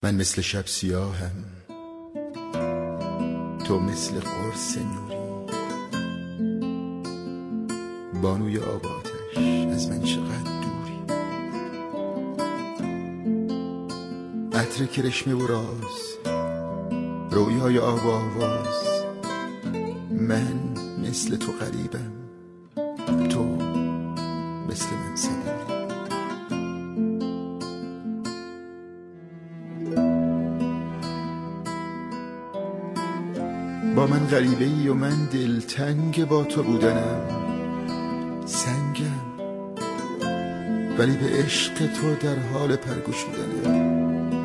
من مثل شب سیاهم، تو مثل قرص نوری. بانوی آب آتش از من چقدر دوری. عطر کرشمه و راز، رویای آب و آواز. من مثل تو غریبم، تو مثل من صبوری. با من غریبه ای و من دلتنگ با تو بودنم. سنگم ولی به عشق تو در حال پرگشودنم.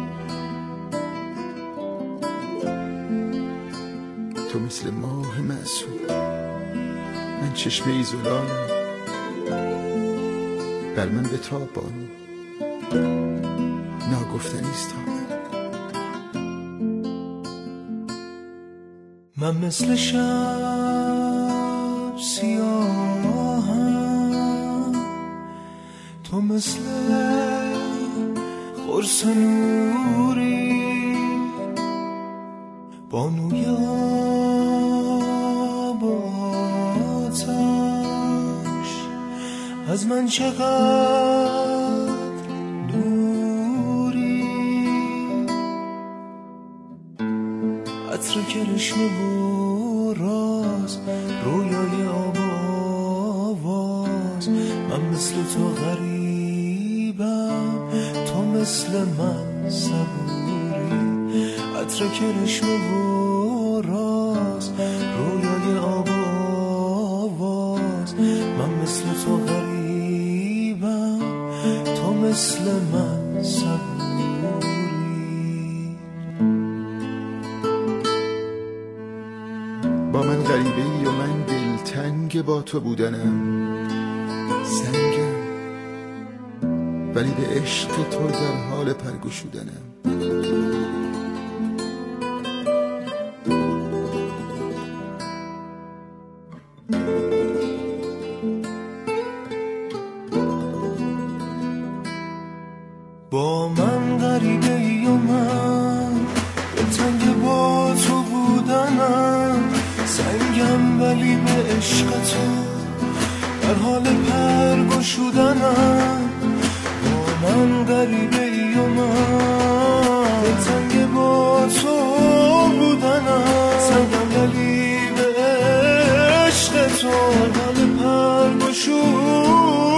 تو مثل ماه معصوم، من چشمه ای زلالم. بر من بتاب بانو، ناگفتنیست تابم. من مثل شب سیاهم، تو مثل قرص نوری. بانوی آب و آتش از من چقدر دوری. عطر کرشمه و راز، رویای آب و آواز. من مثل تو غریبم، تو مثل من صبوری. عطر کرشمه و راز، رویای آب و آواز. من مثل تو غریبم، تو مثل من صبوری. با من غریبه ای و من دلتنگ با تو بودنم. سنگم ولی به عشق تو در حال پرگشودنم. با من غریبه ای و من دلتنگ با تو بودنم. سنگم ولی به عشق تو در حال پرگشودنم. با من غریبه ای و من دلتنگ با تو بودنم. سنگم ولی به عشق تو در حال پرگشودنم.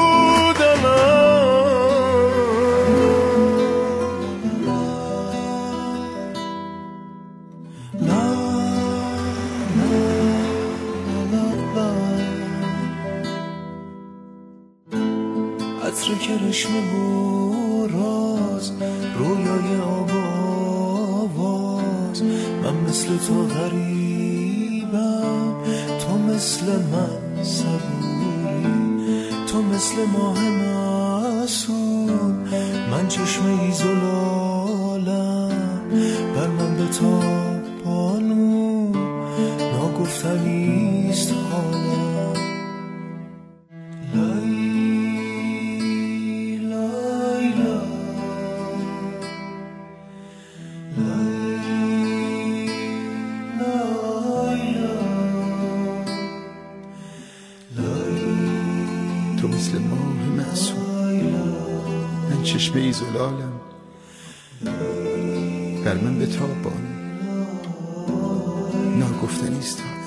عطر کرشمه و راز، رویای آب و آواز. من مثل تو غریبم، تو مثل من صبوری. تو مثل ماه معصوم، من چشمه ای زلالم. بر من بتاب بانو، ناگفتنیست حالم. تو مثل ماه معصوم، من چشمه ای زلالم. بر من بتاب بانو، ناگفتنیست.